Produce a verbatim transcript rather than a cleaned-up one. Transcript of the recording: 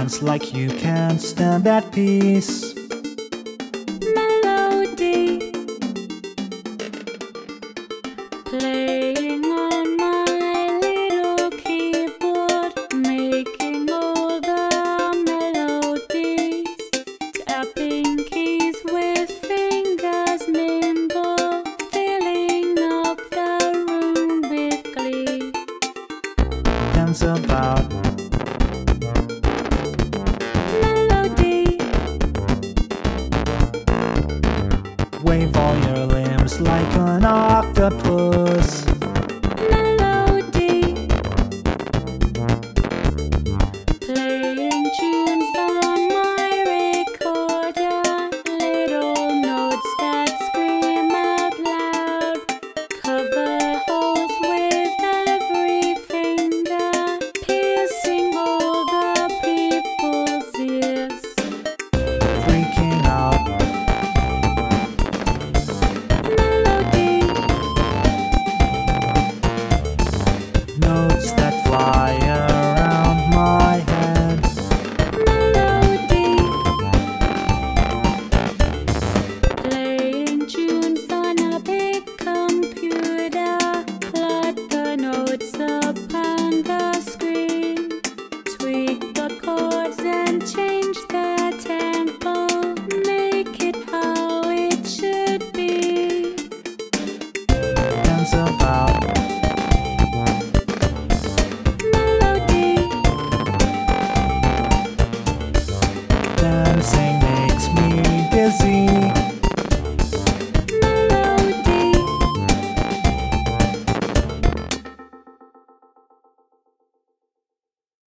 dance like you can't stand at peace. Melody playing on my little keyboard, making all the melodies, tapping keys with fingers nimble, filling up the room with glee. Dance about. Melody Wave all your limbs like an octopus.